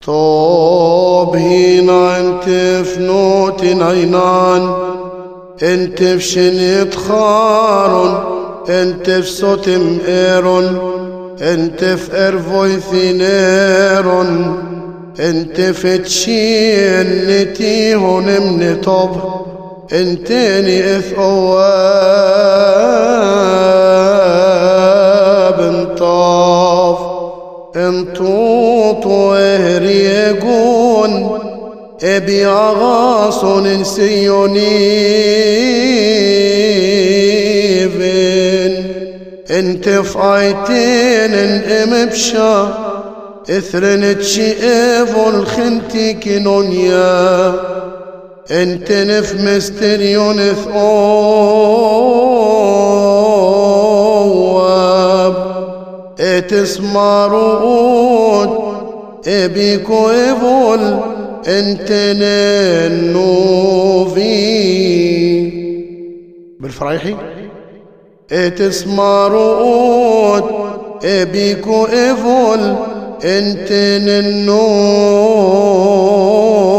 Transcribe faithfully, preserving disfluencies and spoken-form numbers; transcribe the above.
طوب هنا انت في نوت عينان، انت في شنيت خارن، انت في صوت مئيرن، انت في ارفوي ثنيرن، انت في تشين نتيهن من طب، انتني اث اواب انطاف، انطوط وهريقون ابي اغاصن انسيونيفن، انت في ايتين ام بشا اثرن تشيئف الخنتي كنونيا، انت نف مستريون ثواب اتسمارود ابيكو ايفول انت ننوفي بالفرايحي اتسمارود ابيكو ايفول انت ننوفي